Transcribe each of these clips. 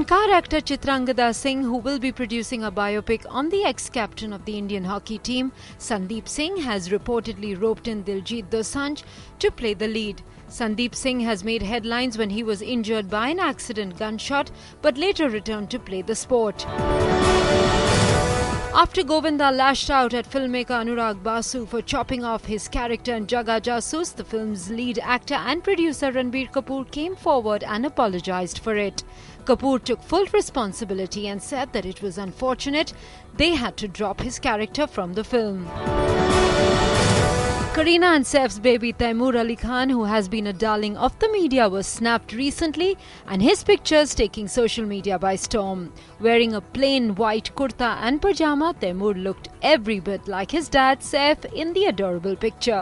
Filmkar actor Chitrangada Singh, who will be producing a biopic on the ex-captain of the Indian hockey team, Sandeep Singh, has reportedly roped in Diljit Dosanjh to play the lead. Sandeep Singh has made headlines when he was injured by an accident gunshot, but later returned to play the sport. After Govinda lashed out at filmmaker Anurag Basu for chopping off his character in Jaga Jasoos, the film's lead actor and producer Ranbir Kapoor came forward and apologized for it. Kapoor took full responsibility and said that it was unfortunate they had to drop his character from the film. Kareena and Saif's baby Taimur Ali Khan, who has been a darling of the media, was snapped recently and his pictures taking social media by storm. Wearing a plain white kurta and pajama, Taimur looked every bit like his dad Saif in the adorable picture.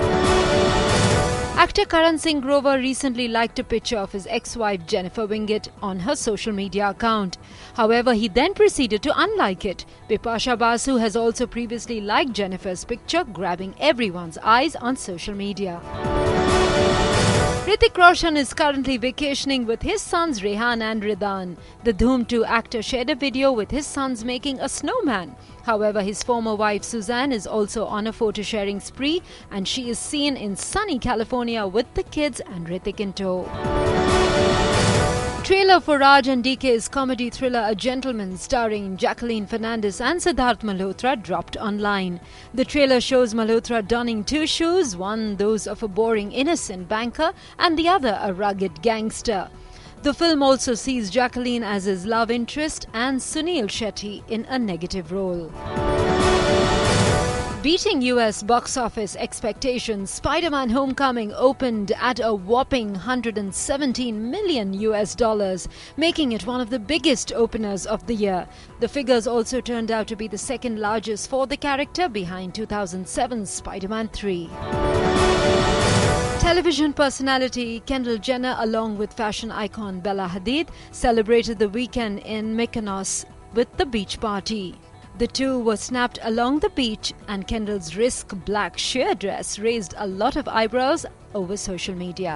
Actor Karan Singh Grover recently liked a picture of his ex-wife Jennifer Winget on her social media account. However, he then proceeded to unlike it. Bipasha Basu has also previously liked Jennifer's picture, grabbing everyone's eyes on social media. Hrithik Roshan is currently vacationing with his sons Rehan and Ridan. The Dhoom 2 actor shared a video with his sons making a snowman. However, his former wife Suzanne is also on a photo-sharing spree, and she is seen in sunny California with the kids and Hrithik in tow. Trailer for Raj and DK's comedy thriller A Gentleman, starring Jacqueline Fernandez and Siddharth Malhotra, dropped online. The trailer shows Malhotra donning two shoes, one those of a boring innocent banker and the other a rugged gangster. The film also sees Jacqueline as his love interest and Sunil Shetty in a negative role. Beating US box office expectations, Spider-Man Homecoming opened at a whopping $117 million, making it one of the biggest openers of the year. The figures also turned out to be the second largest for the character, behind 2007's Spider-Man 3. Television personality Kendall Jenner, along with fashion icon Bella Hadid, celebrated the weekend in Mykonos with the beach party. The two were snapped along the beach, and Kendall's risk black sheer dress raised a lot of eyebrows over social media.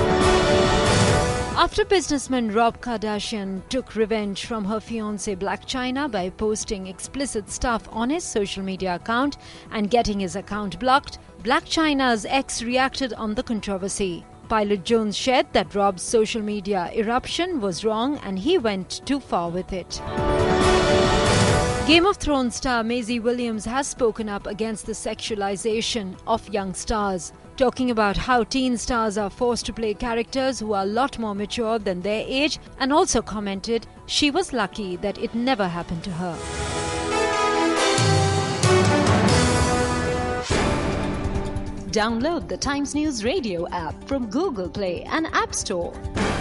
After businessman Rob Kardashian took revenge from her fiancé Blac Chyna by posting explicit stuff on his social media account and getting his account blocked, Blac Chyna's ex reacted on the controversy. Pilot Jones shared that Rob's social media eruption was wrong and he went too far with it. Game of Thrones star Maisie Williams has spoken up against the sexualization of young stars, talking about how teen stars are forced to play characters who are a lot more mature than their age, and also commented she was lucky that it never happened to her. Download the Times News Radio app from Google Play and App Store.